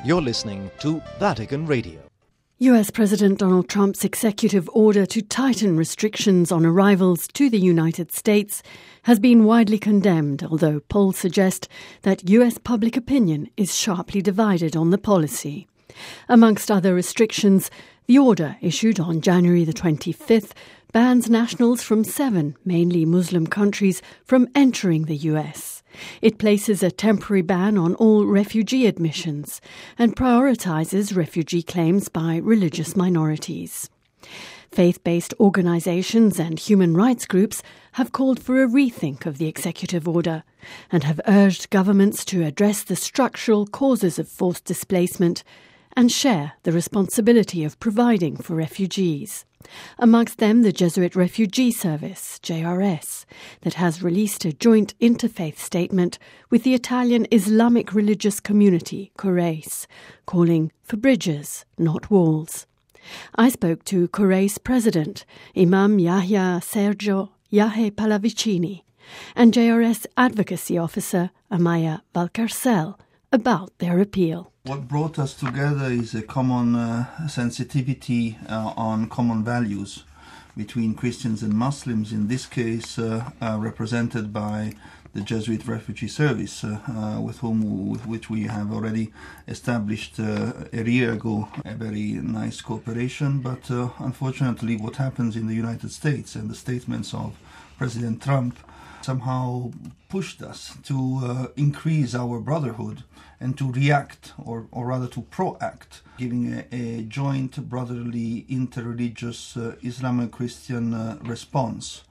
You're listening to Vatican Radio. US President Donald Trump's executive order to tighten restrictions on arrivals to the United States has been widely condemned, although polls suggest that US public opinion is sharply divided on the policy. Amongst other restrictions, the order issued on January the 25th bans nationals from 7 mainly Muslim countries from entering the US. It places a temporary ban on all refugee admissions and prioritises refugee claims by religious minorities. Faith-based organisations and human rights groups have called for a rethink of the executive order and have urged governments to address the structural causes of forced displacement and share the responsibility of providing for refugees. Amongst them, the Jesuit Refugee Service, JRS, that has released a joint interfaith statement with the Italian Islamic religious community, Corace, calling for bridges, not walls. I spoke to Corace President, Imam Yahya Sergio Yahe Pallavicini, and JRS Advocacy Officer, Amaya Valcarcel, about their appeal. What brought us together is a common sensitivity on common values between Christians and Muslims, in this case represented by the Jesuit Refugee Service, with which we have already established a year ago a very nice cooperation. But unfortunately what happens in the United States and the statements of President Trump somehow pushed us to increase our brotherhood and to react, or rather to proact, giving a joint brotherly interreligious Islamo-Christian response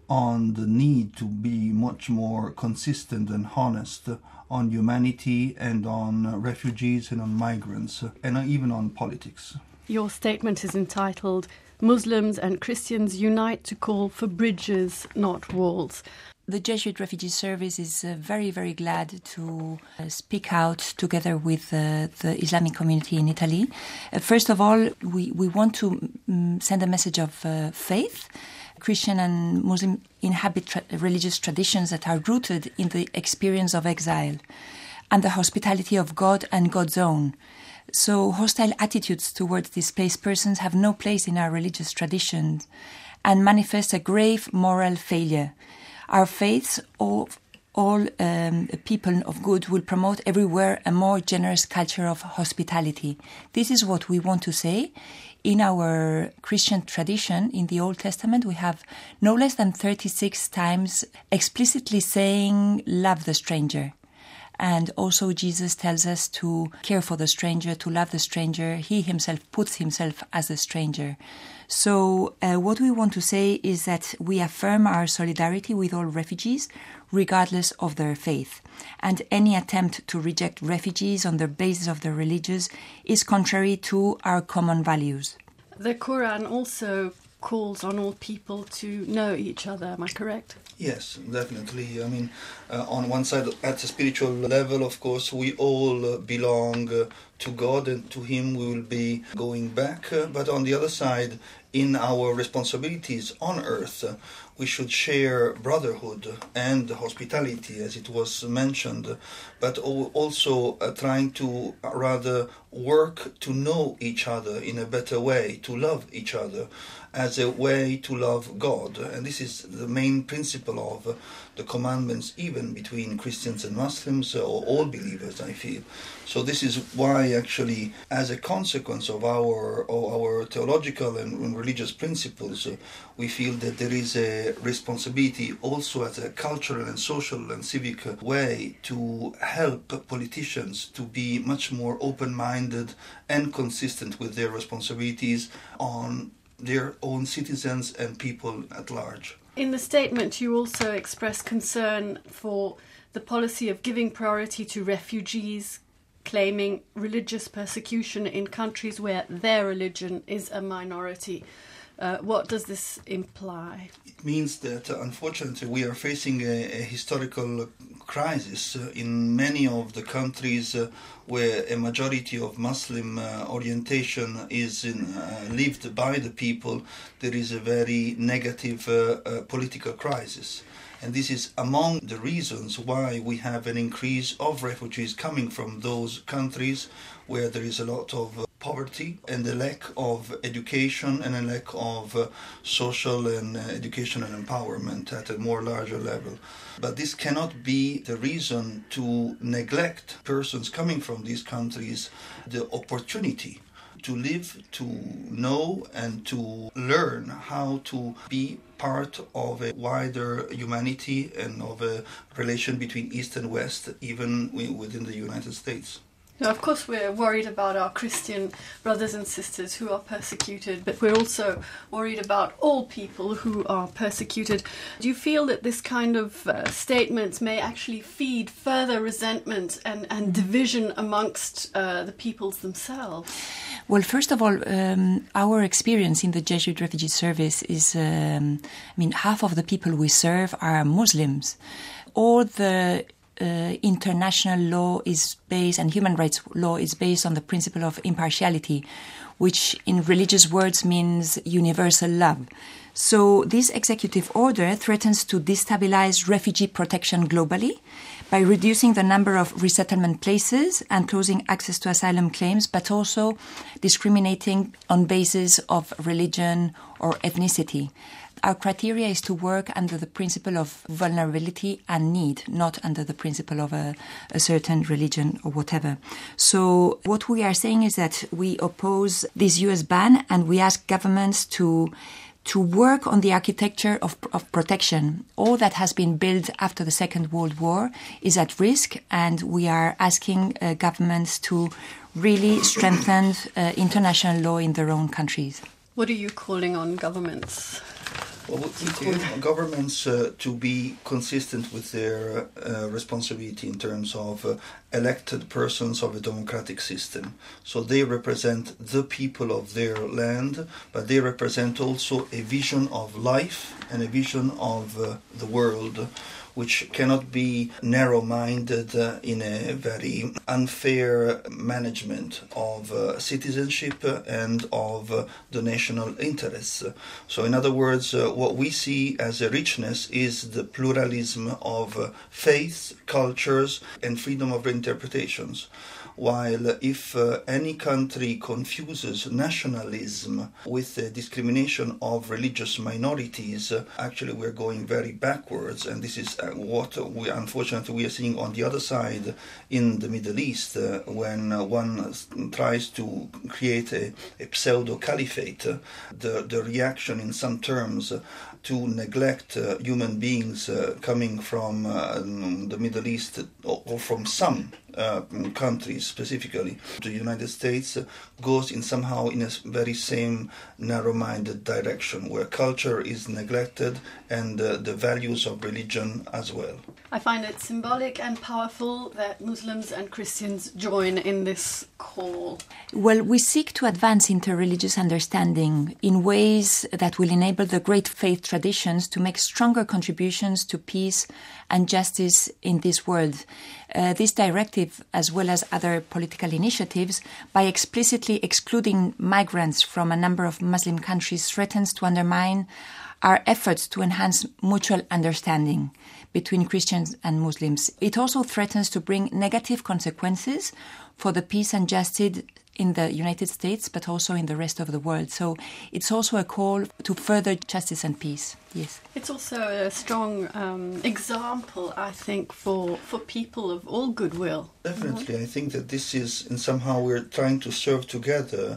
on the need to be much more consistent and honest on humanity and on refugees and on migrants and even on politics. Your statement is entitled "Muslims and Christians Unite to Call for Bridges, Not Walls." The Jesuit Refugee Service is very, very glad to speak out together with the Islamic community in Italy. First of all, we want to send a message of faith. Christian and Muslim inhabit religious traditions that are rooted in the experience of exile and the hospitality of God and God's own. So hostile attitudes towards displaced persons have no place in our religious traditions and manifest a grave moral failure. Our faiths, all people of good, will promote everywhere a more generous culture of hospitality. This is what we want to say. In our Christian tradition, in the Old Testament, we have no less than 36 times explicitly saying, love the stranger. And also Jesus tells us to care for the stranger, to love the stranger. He himself puts himself as a stranger. So what we want to say is that we affirm our solidarity with all refugees, regardless of their faith. And any attempt to reject refugees on the basis of their religions is contrary to our common values. The Quran also calls on all people to know each other, am I correct? Yes, definitely. I mean, on one side, at a spiritual level, of course, we all belong to God, and to Him we will be going back. But on the other side, in our responsibilities on earth, we should share brotherhood and hospitality, as it was mentioned, but also trying to rather work to know each other in a better way, to love each other as a way to love God. And this is the main principle of the commandments, even between Christians and Muslims, or all believers, I feel. So this is why, actually, as a consequence of our theological and religious principles, we feel that there is a responsibility also as a cultural and social and civic way to help politicians to be much more open-minded and consistent with their responsibilities on their own citizens and people at large. In the statement, you also express concern for the policy of giving priority to refugees, claiming religious persecution in countries where their religion is a minority. What does this imply? It means that, unfortunately, we are facing a historical crisis in many of the countries where a majority of Muslim orientation is lived by the people. There is a very negative political crisis. And this is among the reasons why we have an increase of refugees coming from those countries where there is a lot of poverty and a lack of education and a lack of social and educational empowerment at a more larger level. But this cannot be the reason to neglect persons coming from these countries the opportunity to live, to know and to learn how to be part of a wider humanity and of a relation between East and West, even within the United States. Now, of course, we're worried about our Christian brothers and sisters who are persecuted, but we're also worried about all people who are persecuted. Do you feel that this kind of statements may actually feed further resentment and division amongst the peoples themselves? Well, first of all, our experience in the Jesuit Refugee Service is, half of the people we serve are Muslims. All the international law is based, and human rights law is based on the principle of impartiality, which in religious words means universal love. So this executive order threatens to destabilize refugee protection globally by reducing the number of resettlement places and closing access to asylum claims, but also discriminating on basis of religion or ethnicity. Our criteria is to work under the principle of vulnerability and need, not under the principle of a certain religion or whatever. So what we are saying is that we oppose this US ban, and we ask governments to work on the architecture of protection. All that has been built after the Second World War is at risk, and we are asking governments to really strengthen international law in their own countries. What are you calling on governments? Well, we call on governments to be consistent with their responsibility in terms of elected persons of a democratic system. So they represent the people of their land, but they represent also a vision of life and a vision of the world, which cannot be narrow-minded in a very unfair management of citizenship and of the national interests. So in other words, what we see as a richness is the pluralism of faiths, cultures, and freedom of interpretations. While if any country confuses nationalism with the discrimination of religious minorities, actually we're going very backwards, and this is what we unfortunately are seeing on the other side in the Middle East, when one tries to create a pseudo-caliphate. The reaction in some terms to neglect human beings coming from the Middle East or from some countries specifically, the United States goes in a very same narrow-minded direction where culture is neglected and the values of religion as well. I find it symbolic and powerful that Muslims and Christians join in this call. Well, we seek to advance interreligious understanding in ways that will enable the great faith traditions to make stronger contributions to peace and justice in this world. This directive, as well as other political initiatives, by explicitly excluding migrants from a number of Muslim countries, threatens to undermine our efforts to enhance mutual understanding between Christians and Muslims. It also threatens to bring negative consequences for the peace and justice in the United States, but also in the rest of the world. So it's also a call to further justice and peace. Yes. It's also a strong example, I think, for people of all goodwill. Definitely. I think that this is, and somehow we're trying to serve together,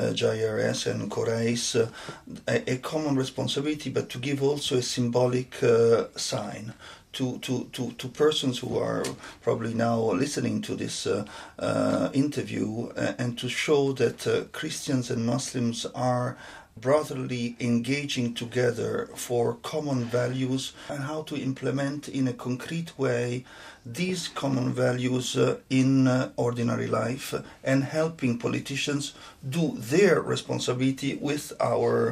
JRS and Corais, a common responsibility, but to give also a symbolic sign to persons who are probably now listening to this interview, and to show that Christians and Muslims are brotherly engaging together for common values and how to implement in a concrete way these common values in ordinary life, and helping politicians do their responsibility with our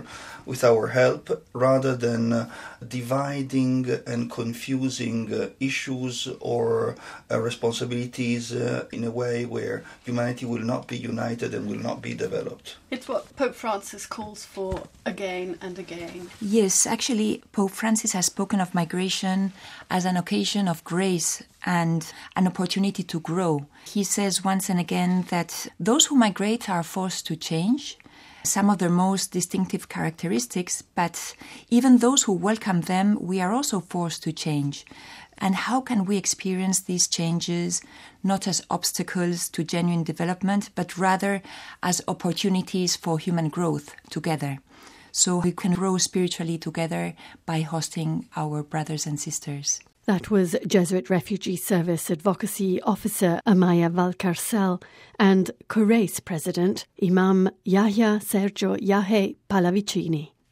help, rather than dividing and confusing issues or responsibilities in a way where humanity will not be united and will not be developed. It's what Pope Francis calls for again and again. Yes, actually, Pope Francis has spoken of migration as an occasion of grace and an opportunity to grow. He says once and again that those who migrate are forced to change some of their most distinctive characteristics, but even those who welcome them, we are also forced to change. And how can we experience these changes not as obstacles to genuine development, but rather as opportunities for human growth together? So we can grow spiritually together by hosting our brothers and sisters. That was Jesuit Refugee Service Advocacy Officer Amaya Valcarcel and COREIS President Imam Yahya Sergio Yahe Pallavicini.